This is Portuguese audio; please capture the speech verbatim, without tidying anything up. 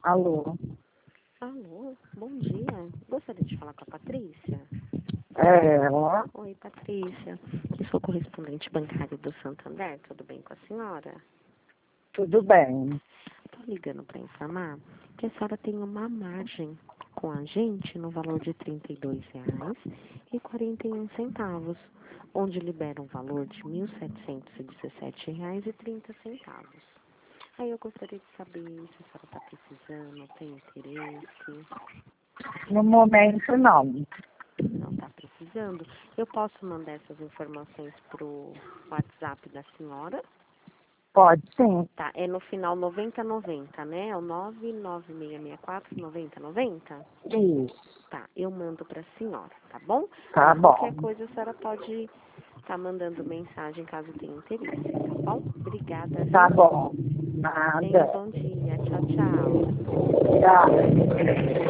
Alô? Alô, bom dia. Gostaria de falar com a Patrícia? É ela? Oi, Patrícia. Eu sou correspondente bancária do Santander. Tudo bem com a senhora? Tudo bem. Estou ligando para informar que a senhora tem uma margem com a gente no valor de trinta e dois reais e quarenta e um centavos, onde libera um valor de mil setecentos e dezessete reais e trinta centavos. Aí eu gostaria de saber se a senhora está precisando, tem interesse. No momento, não. Não está precisando. Eu posso mandar essas informações para o WhatsApp da senhora? Pode sim. Tá, é no final noventa noventa, né? É o nove nove seis seis quatro noventa noventa? Isso. Tá, eu mando para a senhora, tá bom? Tá Aí qualquer bom. coisa a senhora pode estar mandando mensagem caso tenha interesse, tá bom? Obrigada, Tá viu? bom. Tenha um Nada. bom dia. Tchau, tchau. Tchau.